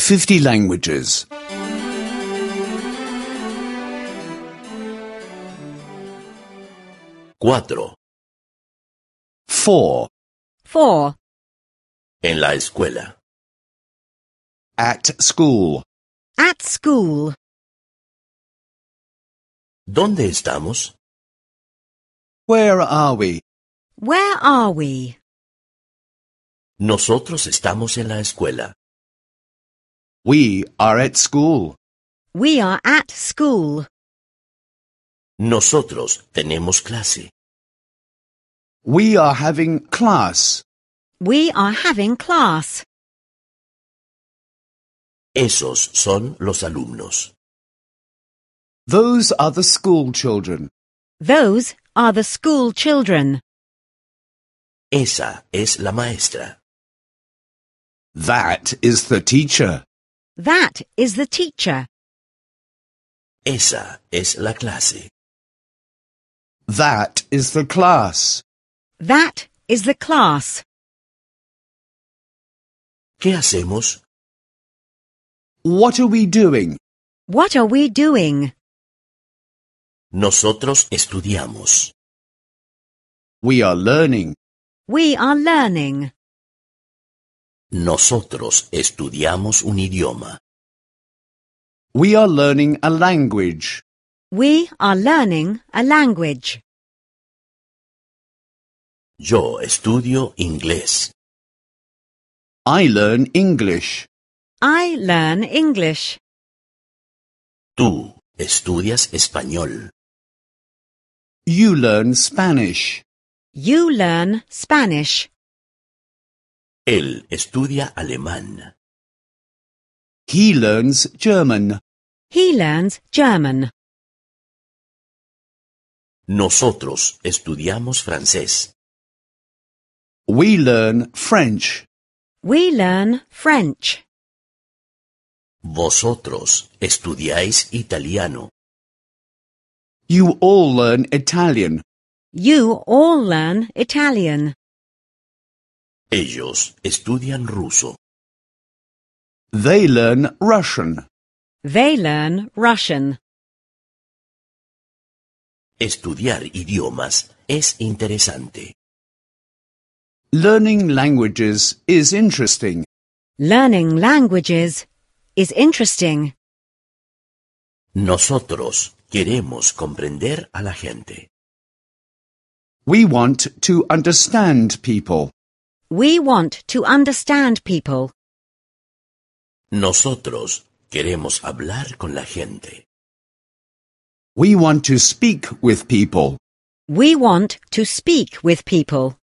50 languages. 4. 4. 4. En la escuela. At school. At school. ¿Dónde estamos? Where are we? Where are we? Nosotros estamos en la escuela. We are at school. We are at school. Nosotros tenemos clase. We are having class. We are having class. Esos son los alumnos. Those are the school children. Those are the school children. Esa es la maestra. That is the teacher. That is the teacher. Esa es la clase. That is the class. That is the class. ¿Qué hacemos? What are we doing? What are we doing? Nosotros estudiamos. We are learning. We are learning. Nosotros estudiamos un idioma. We are learning a language. We are learning a language. Yo estudio inglés. I learn English. I learn English. Tú estudias español. You learn Spanish. You learn Spanish. Él estudia alemán. He learns German. He learns German. Nosotros estudiamos francés. We learn French. We learn French. Vosotros estudiáis italiano. You all learn Italian. You all learn Italian. Ellos estudian ruso. They learn Russian. They learn Russian. Estudiar idiomas es interesante. Learning languages is interesting. Learning languages is interesting. Nosotros queremos comprender a la gente. We want to understand people. We want to understand people. Nosotros queremos hablar con la gente. We want to speak with people. We want to speak with people.